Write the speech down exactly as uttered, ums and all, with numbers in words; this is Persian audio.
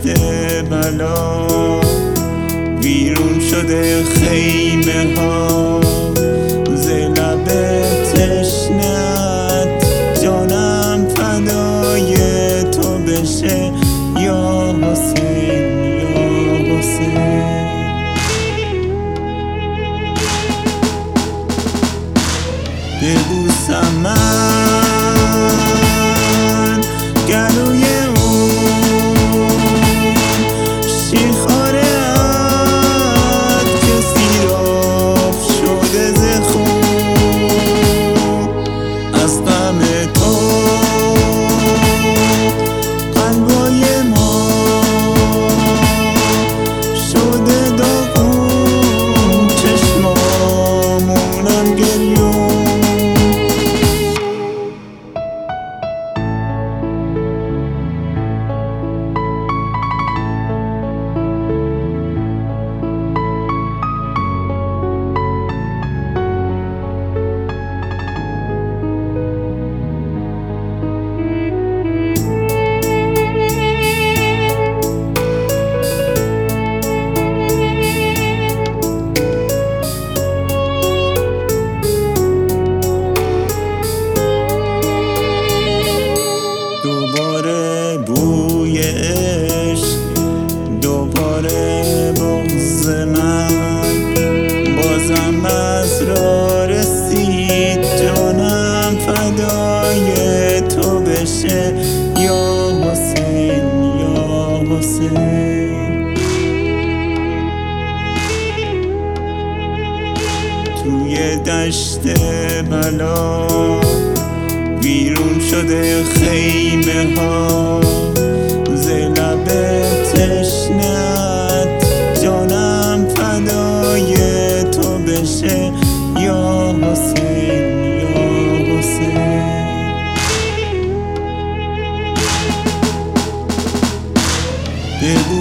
بلا ویرون شده خیمه ها ز لب تشنه‌ات جانم فدای تو بشه یا حسین یا حسین. ببوسم من گلوی اون شیرخواره‌ات که سیراب شده ز خون. از غم تو قلبای ما شده داغون، چشمامونم گریون. دوباره بوی عشق، دوباره بغض من، بازم از راه رسید جانم فدای تو بشه یا حسین یا حسین. توی دشت بلا ویرون شده خیمه ها ز لب تشنه‌ات جانم فدای تو بشه یا حسین یا حسین. بگو